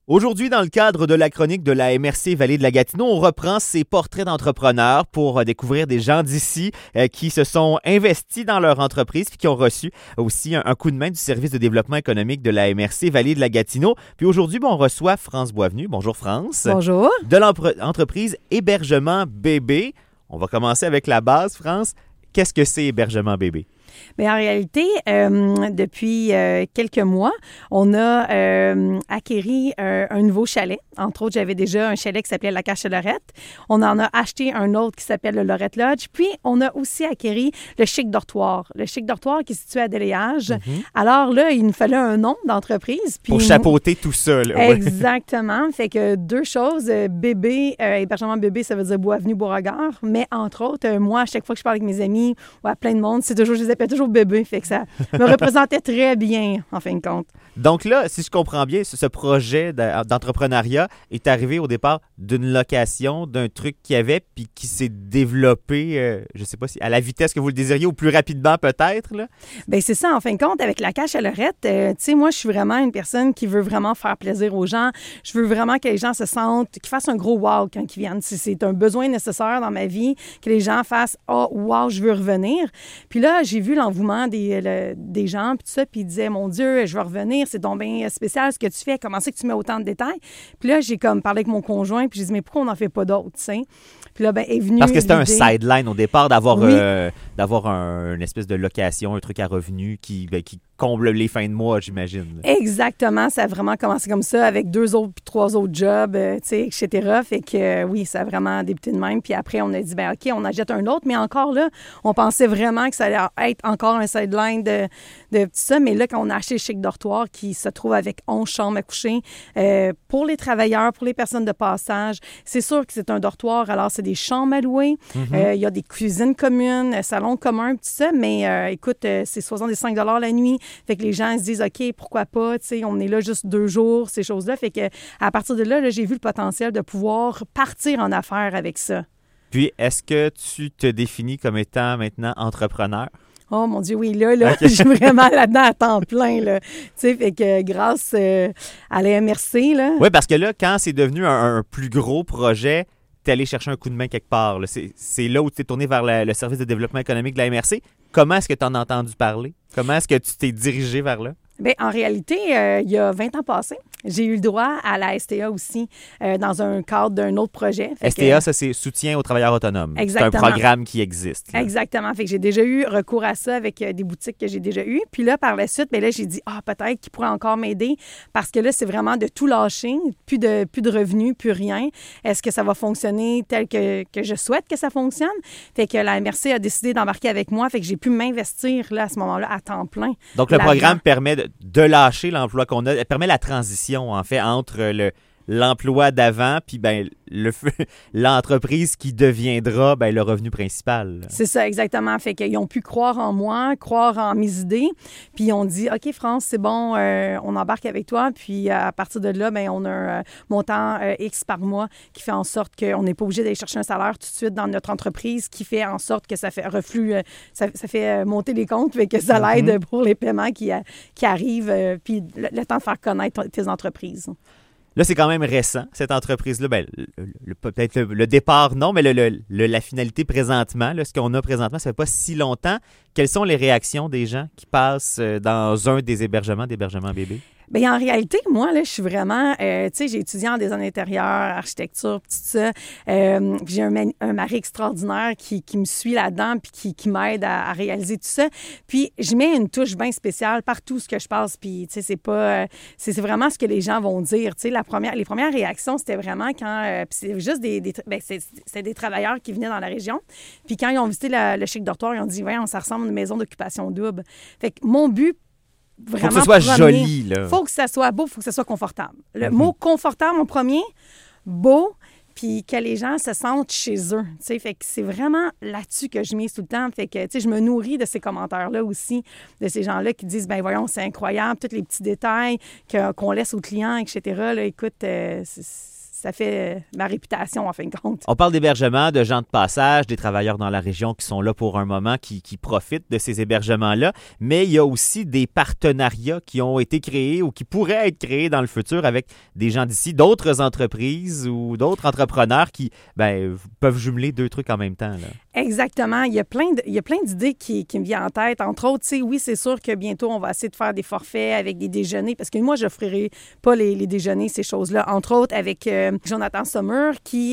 Aujourd'hui, dans le cadre de la chronique de la MRC Vallée de la Gatineau, on reprend ces portraits d'entrepreneurs pour découvrir des gens d'ici qui se sont investis dans leur entreprise puis qui ont reçu aussi un coup de main du service de développement économique de la MRC Vallée de la Gatineau. Puis aujourd'hui, on reçoit France Boisvenu. Bonjour France. Bonjour. De l'entreprise Hébergement Bébé. On va commencer avec la base, France. Qu'est-ce que c'est Hébergement Bébé? Bien, en réalité, depuis quelques mois, on a acquéri un nouveau chalet. Entre autres, j'avais déjà un chalet qui s'appelait La Cache-Lorette. On en a acheté un autre qui s'appelle le Lorette Lodge. Puis, on a aussi acquéri le Chic Dortoir. Le Chic Dortoir qui est situé à Déléage. Mm-hmm. Alors là, il nous fallait un nom d'entreprise. Puis pour chapeauter tout ça. Là. Exactement. Fait que deux choses. Bébé, hébergement bébé, ça veut dire Boisvenu, Beauregard. Mais entre autres, moi, à chaque fois que je parle avec mes amis ou à plein de monde, c'est toujours, je les appelle toujours bébé. Fait que ça me représentait très bien, en fin de compte. Donc là, si je comprends bien, ce projet d'entrepreneuriat est arrivé au départ d'une location, d'un truc qu'il y avait, puis qui s'est développé, je ne sais pas si à la vitesse que vous le désiriez ou plus rapidement peut-être, là? Bien, c'est ça, en fin de compte, avec la Cache-Lorette, tu sais, moi, je suis vraiment une personne qui veut vraiment faire plaisir aux gens. Je veux vraiment que les gens se sentent, qu'ils fassent un gros wow quand ils viennent. C'est un besoin nécessaire dans ma vie, que les gens fassent « Oh, wow, je veux revenir ». Puis là, j'ai vu l'engouement des gens, puis tout ça, puis ils disaient « Mon Dieu, je veux revenir, c'est donc bien spécial ce que tu fais, comment c'est que tu mets autant de détails? » Puis là, j'ai comme parlé avec mon conjoint, puis j'ai dit « Mais pourquoi on n'en fait pas d'autres, tu sais? » Puis là, ben est venu. Parce que c'était un sideline au départ d'avoir oui. Une espèce de location, un truc à revenu qui comble les fins de mois, j'imagine. Exactement. Ça a vraiment commencé comme ça, avec 2 autres puis 3 autres jobs, tu sais, etc. Fait que oui, ça a vraiment débuté de même. Puis après, on a dit, ben OK, on achète un autre. Mais encore là, on pensait vraiment que ça allait être encore un sideline de tout ça. Mais là, quand on a acheté le Chic Dortoir, qui se trouve avec 11 chambres à coucher, pour les travailleurs, pour les personnes de passage, c'est sûr que c'est un dortoir. Alors, c'est des chambres à louer. Il y a des cuisines communes, salons communs, tout ça. Mais écoute, c'est 65 $ la nuit. Fait que les gens se disent, OK, pourquoi pas, tu sais, on est là juste 2 jours, ces choses-là. Fait que à partir de là, j'ai vu le potentiel de pouvoir partir en affaires avec ça. Puis, est-ce que tu te définis comme étant maintenant entrepreneur? Oh mon Dieu, oui, là, okay. Je suis vraiment là-dedans à temps plein, là. Tu sais, fait que grâce à la MRC, là. Oui, parce que là, quand c'est devenu un plus gros projet, t'es allé chercher un coup de main quelque part. Là. C'est là où tu t'es tourné vers le service de développement économique de la MRC. Comment est-ce que tu en as entendu parler? Comment est-ce que tu t'es dirigé vers là? Bien, en réalité, il y a 20 ans passés, j'ai eu le droit à la STA aussi dans un cadre d'un autre projet. STA, ça, c'est soutien aux travailleurs autonomes. Exactement. C'est un programme qui existe. Là. Exactement. Fait que j'ai déjà eu recours à ça avec des boutiques que j'ai déjà eues. Puis là, par la suite, bien là, j'ai dit, peut-être qu'il pourrait encore m'aider parce que là, c'est vraiment de tout lâcher, plus de revenus, plus rien. Est-ce que ça va fonctionner tel que je souhaite que ça fonctionne? Fait que la MRC a décidé d'embarquer avec moi. Fait que j'ai pu m'investir là, à ce moment-là à temps plein. Donc, le programme permet de lâcher l'emploi qu'on a, permet la transition, en fait, entre l'emploi d'avant puis ben l'entreprise qui deviendra le revenu principal. C'est ça, exactement. Fait qu'ils ont pu croire en moi, croire en mes idées, puis ils ont dit « OK, France, c'est bon, on embarque avec toi. » Puis à partir de là, ben on a un montant X par mois qui fait en sorte qu'on n'est pas obligé d'aller chercher un salaire tout de suite dans notre entreprise, qui fait en sorte que ça fait reflux, ça fait monter les comptes, fait que ça l'aide pour les paiements qui arrivent, puis le temps de faire connaître tes entreprises. Là, c'est quand même récent, cette entreprise-là. Peut-être le départ, non, mais la finalité présentement, là, ce qu'on a présentement, ça fait pas si longtemps. Quelles sont les réactions des gens qui passent dans un des hébergements bébé? Bien, en réalité, moi, là, je suis vraiment... tu sais, j'ai étudié en design intérieur, architecture, tout ça. J'ai un mari extraordinaire qui me suit là-dedans puis qui m'aide à réaliser tout ça. Puis, je mets une touche bien spéciale partout ce que je passe. Puis, tu sais, c'est pas... c'est vraiment ce que les gens vont dire. Tu sais, les premières réactions, c'était vraiment quand... puis c'est juste c'était des travailleurs qui venaient dans la région. Puis, quand ils ont visité le Chic Dortoir, ils ont dit, voyons, ça ressemble à une maison d'occupation double. Fait que mon but... Vraiment faut que ce soit joli, là. Faut que ça soit beau, faut que ça soit confortable. Le mot confortable, mon premier, beau, puis que les gens se sentent chez eux. Tu sais, fait que c'est vraiment là-dessus que je mise tout le temps. Fait que, tu sais, je me nourris de ces commentaires-là aussi, de ces gens-là qui disent, ben voyons, c'est incroyable, tous les petits détails qu'on laisse aux clients, etc. Là, écoute, ça fait ma réputation, en fin de compte. On parle d'hébergement, de gens de passage, des travailleurs dans la région qui sont là pour un moment, qui profitent de ces hébergements-là, mais il y a aussi des partenariats qui ont été créés ou qui pourraient être créés dans le futur avec des gens d'ici, d'autres entreprises ou d'autres entrepreneurs qui peuvent jumeler deux trucs en même temps, là. Exactement. Il y a plein d'idées qui me viennent en tête. Entre autres, oui, c'est sûr que bientôt, on va essayer de faire des forfaits avec des déjeuners, parce que moi, je n'offrirai pas les déjeuners, ces choses-là. Entre autres, avec Jonathan Sommer,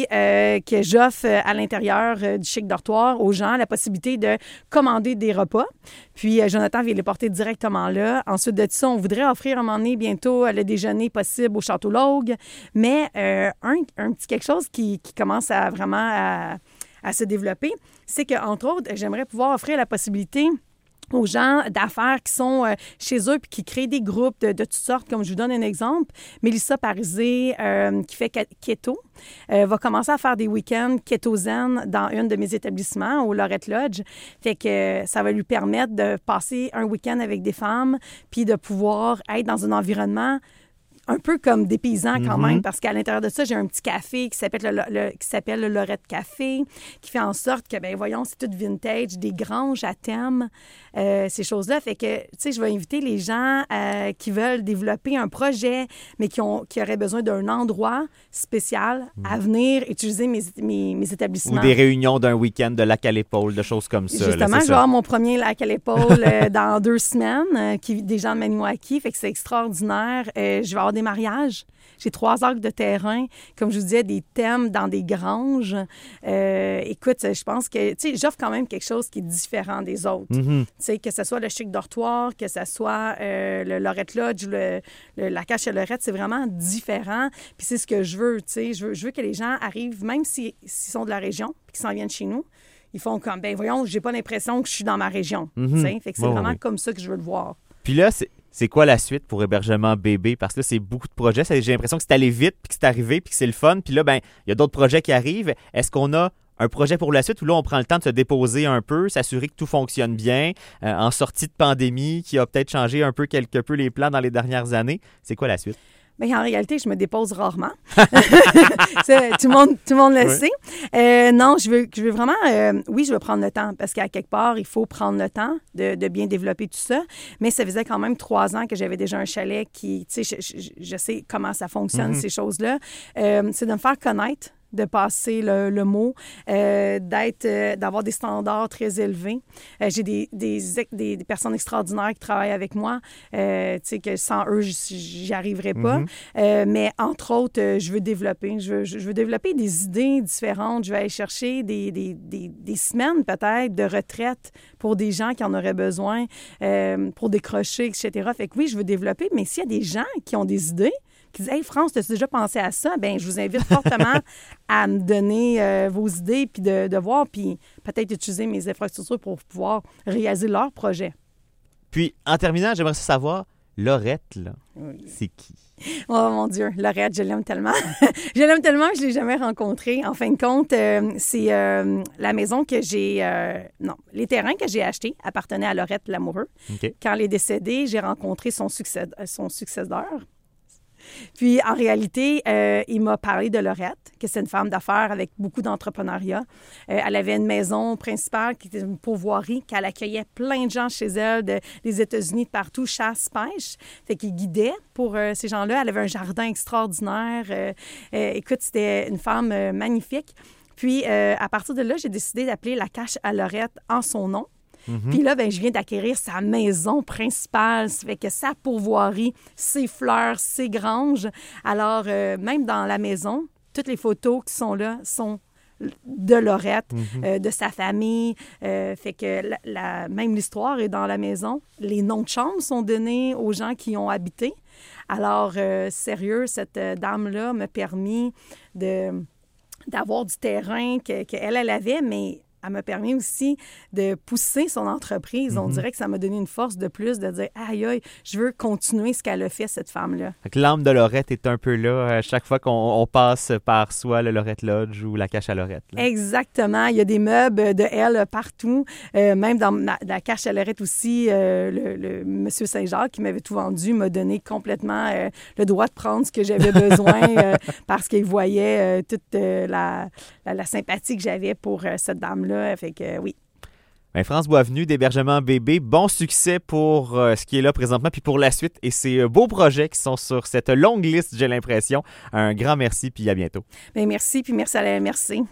que j'offre à l'intérieur du Chic Dortoir aux gens la possibilité de commander des repas. Puis, Jonathan vient les porter directement là. Ensuite de ça, on voudrait offrir à un moment donné bientôt le déjeuner possible au Château Logue. Mais un petit quelque chose qui commence à vraiment à se développer, c'est qu'entre autres, j'aimerais pouvoir offrir la possibilité aux gens d'affaires qui sont chez eux puis qui créent des groupes de toutes sortes. Comme je vous donne un exemple, Mélissa Parisé, qui fait keto, va commencer à faire des week-ends keto zen dans un de mes établissements, au Lorette Lodge. Fait que ça va lui permettre de passer un week-end avec des femmes puis de pouvoir être dans un environnement un peu comme des paysans quand même, parce qu'à l'intérieur de ça, j'ai un petit café qui s'appelle le Lorette Café, qui fait en sorte que, voyons, c'est tout vintage, des granges à thème, ces choses-là. Fait que, tu sais, je vais inviter les gens qui veulent développer un projet, mais qui auraient besoin d'un endroit spécial à venir utiliser mes établissements. Ou des réunions d'un week-end de lac à l'épaule, de choses comme ça. Justement, je vais avoir mon premier lac à l'épaule dans 2 semaines, des gens de Maniwaki, fait que c'est extraordinaire. Je vais avoir des mariages. J'ai 3 acres de terrain. Comme je vous disais, des thèmes dans des granges. Écoute, je pense que, tu sais, j'offre quand même quelque chose qui est différent des autres. Tu sais, que ce soit le Chic Dortoir, que ce soit le Lorette Lodge, la Cache à Lorette, c'est vraiment différent. Puis c'est ce que je veux, tu sais. Je veux que les gens arrivent, même s'ils sont de la région, puis qu'ils s'en viennent chez nous, ils font comme, voyons, j'ai pas l'impression que je suis dans ma région. Tu sais, fait que c'est vraiment comme ça que je veux le voir. Puis là, c'est quoi la suite pour Hébergement Bébé? Parce que là, c'est beaucoup de projets. J'ai l'impression que c'est allé vite, puis que c'est arrivé, puis que c'est le fun. Puis là, il y a d'autres projets qui arrivent. Est-ce qu'on a un projet pour la suite où là, on prend le temps de se déposer un peu, s'assurer que tout fonctionne bien, en sortie de pandémie, qui a peut-être changé quelque peu les plans dans les dernières années? C'est quoi la suite? Bien, en réalité, je me dépose rarement. Tout le monde le sait. Non, je veux vraiment... oui, je veux prendre le temps parce qu'à quelque part, il faut prendre le temps de bien développer tout ça. Mais ça faisait quand même 3 ans que j'avais déjà un chalet qui... Tu sais, je sais comment ça fonctionne, ces choses-là. C'est de me faire connaître, de passer le mot, d'avoir des standards très élevés. J'ai des personnes extraordinaires qui travaillent avec moi, tu sais, que sans eux, j'y arriverais pas. Mais entre autres, je veux développer. Je veux développer des idées différentes. Je vais aller chercher des semaines peut-être de retraite pour des gens qui en auraient besoin, pour décrocher, etc. Fait que oui, je veux développer, mais s'il y a des gens qui ont des idées, qui disent « Hey, France, as-tu déjà pensé à ça? » Bien, je vous invite fortement à me donner vos idées puis de voir, puis peut-être utiliser mes infrastructures pour pouvoir réaliser leur projet. Puis, en terminant, j'aimerais savoir, Lorette, là, c'est qui? Oh mon Dieu, Lorette, je l'aime tellement. Je l'aime tellement que je ne l'ai jamais rencontrée. En fin de compte, c'est la maison que j'ai... non, les terrains que j'ai achetés appartenaient à Lorette Lamoureux. Okay. Quand elle est décédée, j'ai rencontré son successeur. Puis, en réalité, il m'a parlé de Lorette, que c'est une femme d'affaires avec beaucoup d'entrepreneuriat. Elle avait une maison principale qui était une pourvoirie, qu'elle accueillait plein de gens chez elle, des États-Unis, de partout, chasse, pêche. Fait qu'il guidait pour ces gens-là. Elle avait un jardin extraordinaire. Écoute, c'était une femme magnifique. Puis, à partir de là, j'ai décidé d'appeler la Cache à Lorette en son nom. Puis là, je viens d'acquérir sa maison principale. Ça fait que sa pourvoirie, ses fleurs, ses granges. Alors, même dans la maison, toutes les photos qui sont là sont de Lorette, de sa famille. Fait que même l'histoire est dans la maison. Les noms de chambres sont donnés aux gens qui y ont habité. Alors, sérieux, cette dame-là m'a permis d'avoir du terrain qu'elle avait, mais elle m'a permis aussi de pousser son entreprise. On dirait que ça m'a donné une force de plus de dire, aïe, aïe, je veux continuer ce qu'elle a fait, cette femme-là. Fait que l'âme de Lorette est un peu là à chaque fois qu'on passe par soit le Lorette Lodge ou la cache à Lorette. Là. Exactement. Il y a des meubles de elle partout. Même dans la cache à Lorette aussi, le monsieur Saint-Jacques qui m'avait tout vendu m'a donné complètement le droit de prendre ce que j'avais besoin parce qu'il voyait toute la sympathie que j'avais pour cette dame-là. Fait que oui. Bien, France Boisvenu d'Hébergement Bébé, bon succès pour ce qui est là présentement, puis pour la suite et ces beaux projets qui sont sur cette longue liste, j'ai l'impression. Un grand merci, puis à bientôt. Bien, merci, puis merci à la MRC.